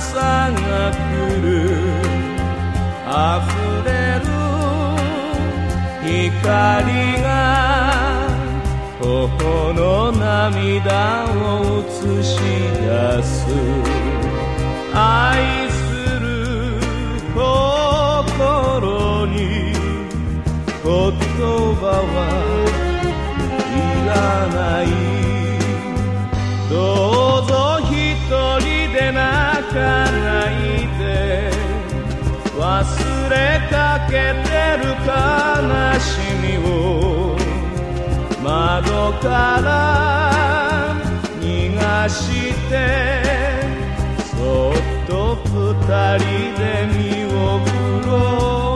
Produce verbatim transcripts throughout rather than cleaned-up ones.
朝が来る溢れる光が頬の涙を映し出す愛する心に言葉はいらないどうぞ一人で泣かないで忘れかけてる悲しみを窓から逃がしてそっと二人で見送ろう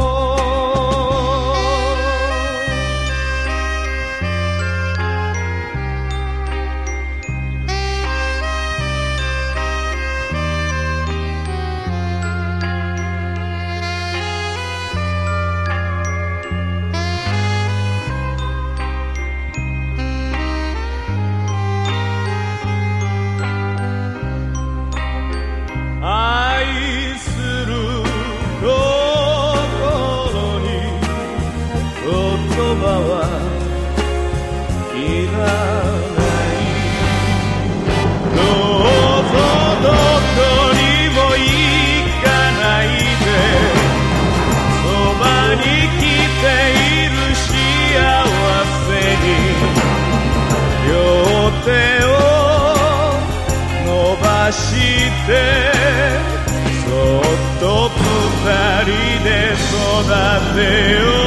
してそっと二人で育てよう